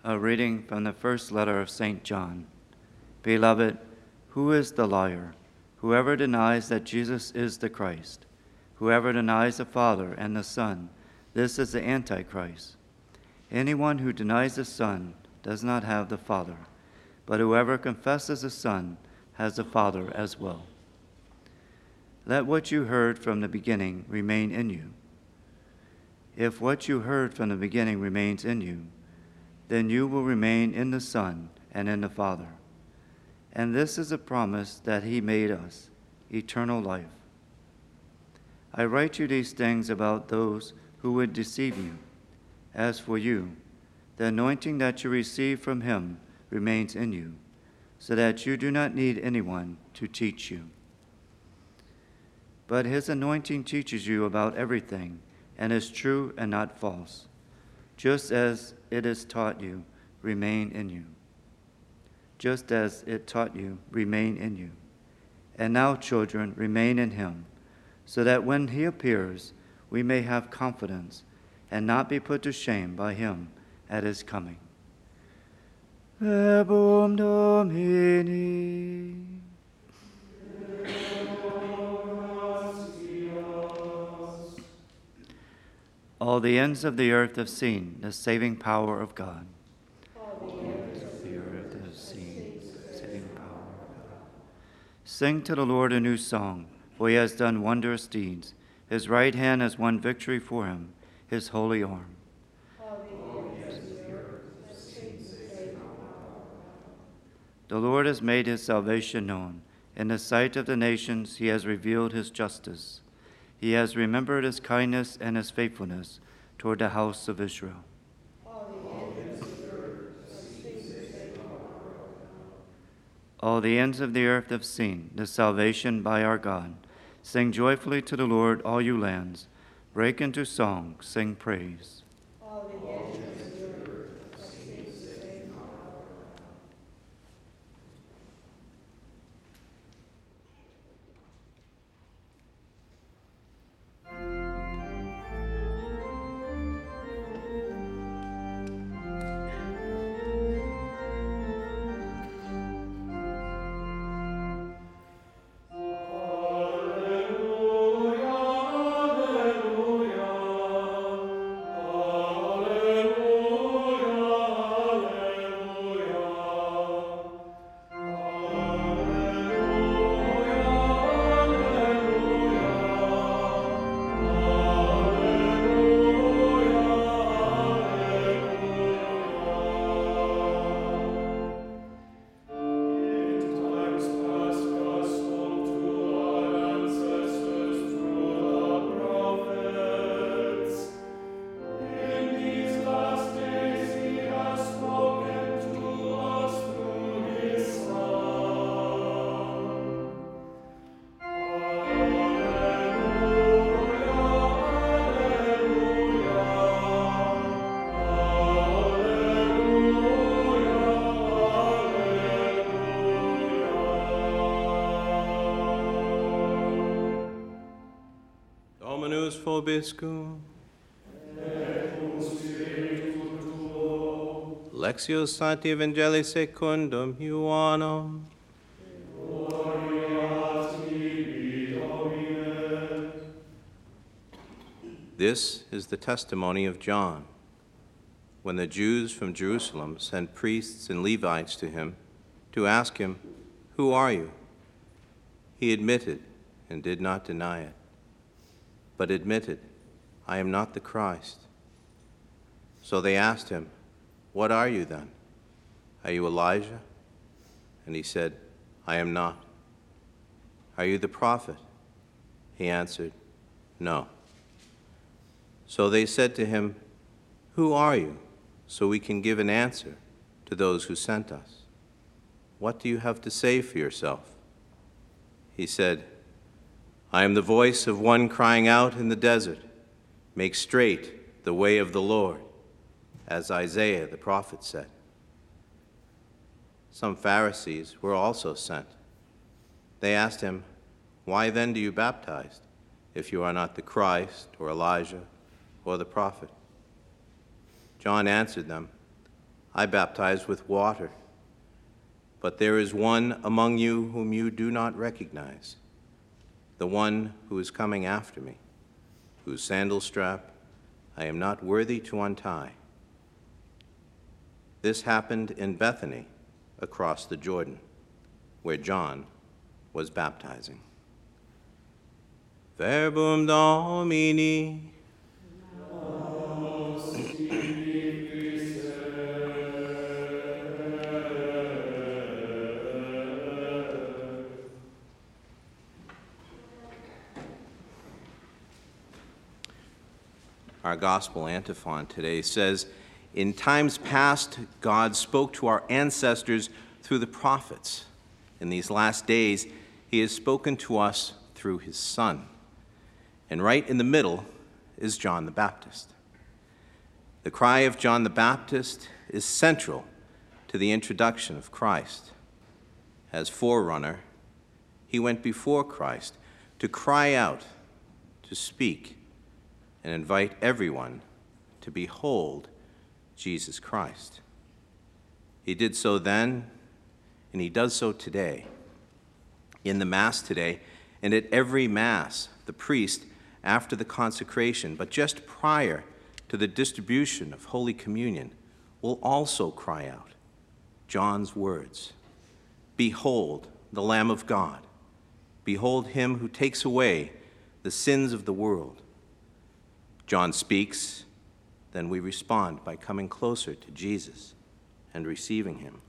A reading from the first letter of St. John. Beloved, who is the liar? Whoever denies that Jesus is the Christ. Whoever denies the Father and the Son, this is the Antichrist. Anyone who denies the Son does not have the Father, but whoever confesses the Son has the Father as well. Let what you heard from the beginning remain in you. If what you heard from the beginning remains in you, then you will remain in the Son and in the Father. And this is a promise that he made us, eternal life. I write you these things about those who would deceive you. As for you, the anointing that you receive from him remains in you, so that you do not need anyone to teach you. But his anointing teaches you about everything, and is true and not false. Just as it is taught you, remain in you. Just as it taught you, remain in you. And now, children, remain in him, so that when he appears, we may have confidence and not be put to shame by him at his coming. Verbum Domini. All the ends of the earth have seen the saving power of God. All the ends of the earth have seen the saving power of God. Sing to the Lord a new song, for he has done wondrous deeds. His right hand has won victory for him, his holy arm. All the ends of the earth have seen the saving power of God. The Lord has made his salvation known. In the sight of the nations he has revealed his justice. He has remembered his kindness and his faithfulness toward the house of Israel. All the ends of the earth have seen the salvation by our God. Sing joyfully to the Lord, all you lands. Break into song, sing praise. All the ends of the earth have seen the saving power of God. Dominus vobiscum. Lectio Sancti Evangelii secundum Ioannem. This is the testimony of John. When the Jews from Jerusalem sent priests and Levites to him to ask him, "Who are you?" he admitted and did not deny it, but admitted, "I am not the Christ." So they asked him, "What are you then? Are you Elijah?" And he said, "I am not." "Are you the prophet?" He answered, "No." So they said to him, "Who are you, so we can give an answer to those who sent us? What do you have to say for yourself?" He said, "I am the voice of one crying out in the desert, 'Make straight the way of the Lord,' as Isaiah the prophet said." Some Pharisees were also sent. They asked him, "Why then do you baptize, if you are not the Christ or Elijah or the prophet?" John answered them, I baptize with water, but there is one among you whom you do not recognize, the one who is coming after me, whose sandal strap I am not worthy to untie." This happened in Bethany, across the Jordan, where John was baptizing. Verbum Domini. Our gospel antiphon today says, "In times past, God spoke to our ancestors through the prophets. In these last days, he has spoken to us through his Son." And right in the middle is John the Baptist. The cry of John the Baptist is central to the introduction of Christ. As forerunner, he went before Christ to cry out, to speak, and invite everyone to behold Jesus Christ. He did so then, and he does so today. In the Mass today, and at every Mass, the priest, after the consecration, but just prior to the distribution of Holy Communion, will also cry out John's words, "Behold the Lamb of God. Behold him who takes away the sins of the world." John speaks, then we respond by coming closer to Jesus and receiving him.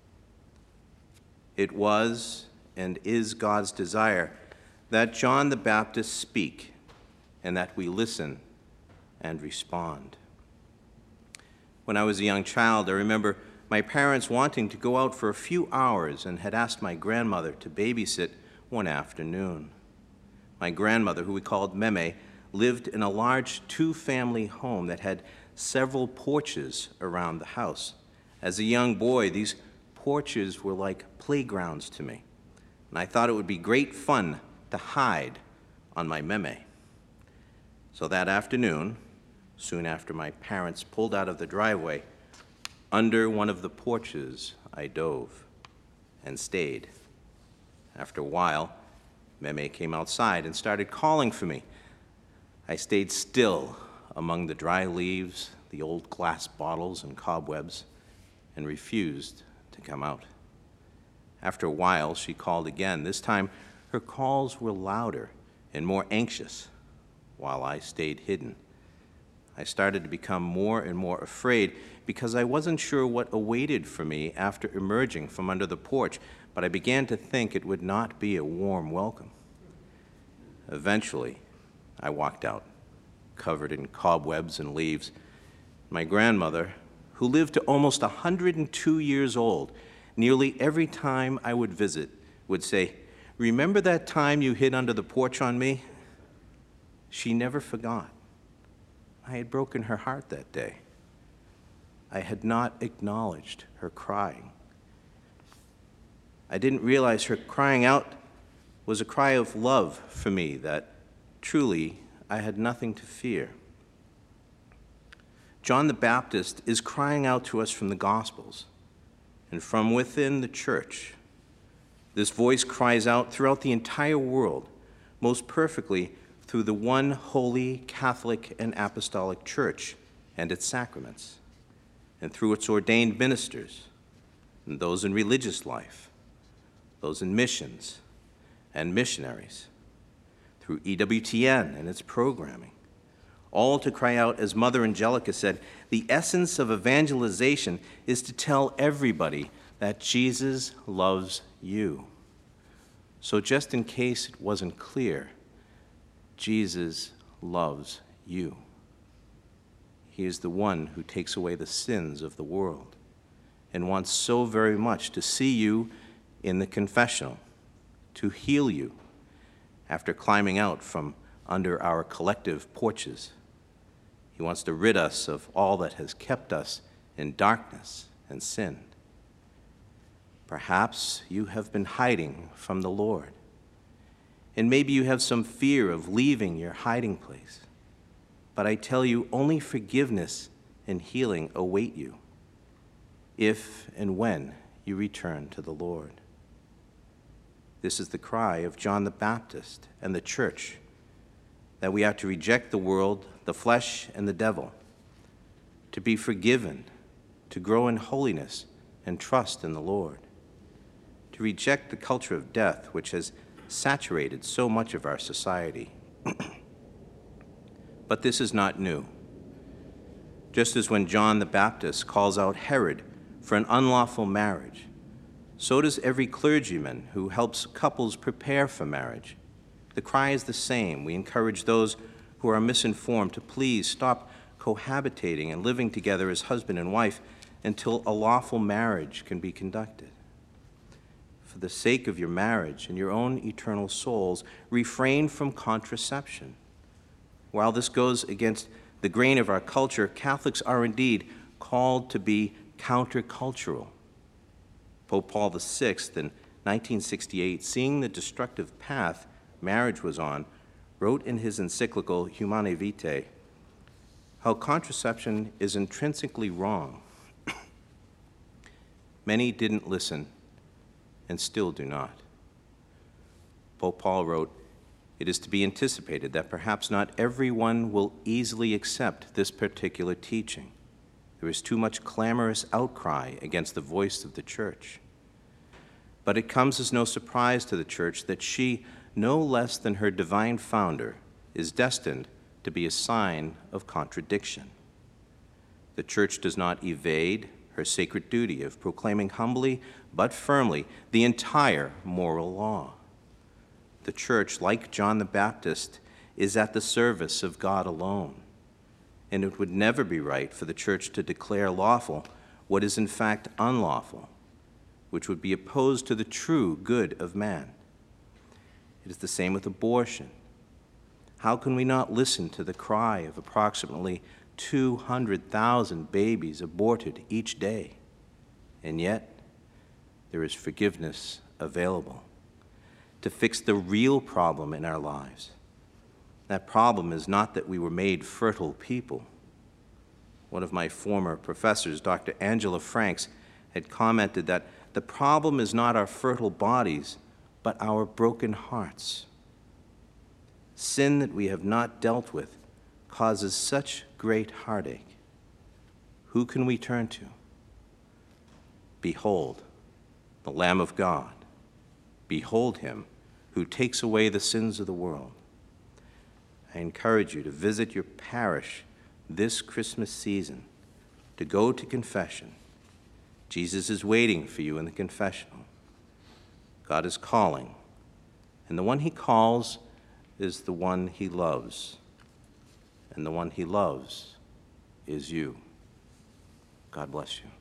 It was and is God's desire that John the Baptist speak and that we listen and respond. When I was a young child, I remember my parents wanting to go out for a few hours and had asked my grandmother to babysit one afternoon. My grandmother, who we called Meme, lived in a large two-family home that had several porches around the house. As a young boy, these porches were like playgrounds to me, and I thought it would be great fun to hide on my Meme. So that afternoon, soon after my parents pulled out of the driveway, under one of the porches I dove and stayed. After a while, Meme came outside and started calling for me. I stayed still among the dry leaves, the old glass bottles and cobwebs, and refused to come out. After a while, she called again. This time, her calls were louder and more anxious, while I stayed hidden. I started to become more and more afraid because I wasn't sure what awaited for me after emerging from under the porch, but I began to think it would not be a warm welcome. Eventually, I walked out, covered in cobwebs and leaves. My grandmother, who lived to almost 102 years old, nearly every time I would visit, would say, "Remember that time you hid under the porch on me?" She never forgot. I had broken her heart that day. I had not acknowledged her crying. I didn't realize her crying out was a cry of love for me, that truly I had nothing to fear. John the Baptist is crying out to us from the Gospels and from within the church. This voice cries out throughout the entire world, most perfectly through the one holy Catholic and Apostolic Church and its sacraments, and through its ordained ministers, and those in religious life, those in missions and missionaries, through EWTN and its programming, all to cry out, as Mother Angelica said, the essence of evangelization is to tell everybody that Jesus loves you. So just in case it wasn't clear, Jesus loves you. He is the one who takes away the sins of the world and wants so very much to see you in the confessional, to heal you after climbing out from under our collective porches. He wants to rid us of all that has kept us in darkness and sin. Perhaps you have been hiding from the Lord, and maybe you have some fear of leaving your hiding place. But I tell you, only forgiveness and healing await you. if and when you return to the Lord. This is the cry of John the Baptist and the church, that we are to reject the world, the flesh, and the devil, to be forgiven, to grow in holiness and trust in the Lord, to reject the culture of death which has saturated so much of our society. But this is not new. Just as when John the Baptist calls out Herod for an unlawful marriage, so does every clergyman who helps couples prepare for marriage. The cry is the same. We encourage those who are misinformed to please stop cohabitating and living together as husband and wife until a lawful marriage can be conducted. For the sake of your marriage and your own eternal souls, refrain from contraception. While this goes against the grain of our culture, Catholics are indeed called to be countercultural. Pope Paul VI, in 1968, seeing the destructive path marriage was on, wrote in his encyclical Humanae Vitae how contraception is intrinsically wrong. Many didn't listen and still do not. Pope Paul wrote, "It is to be anticipated that perhaps not everyone will easily accept this particular teaching. There is too much clamorous outcry against the voice of the Church. But it comes as no surprise to the Church that she, no less than her divine founder, is destined to be a sign of contradiction. The Church does not evade her sacred duty of proclaiming humbly but firmly the entire moral law. The Church, like John the Baptist, is at the service of God alone, and it would never be right for the Church to declare lawful what is in fact unlawful, which would be opposed to the true good of man. It is the same with abortion. How can we not listen to the cry of approximately 200,000 babies aborted each day? And yet, there is forgiveness available to fix the real problem in our lives. That problem is not that we were made fertile people. One of my former professors, Dr. Angela Franks, had commented that the problem is not our fertile bodies, but our broken hearts. Sin that we have not dealt with causes such great heartache. Who can we turn to? Behold, the Lamb of God. Behold him who takes away the sins of the world. I encourage you to visit your parish this Christmas season, to go to confession. Jesus is waiting for you in the confessional. God is calling, and the one he calls is the one he loves, and the one he loves is you. God bless you.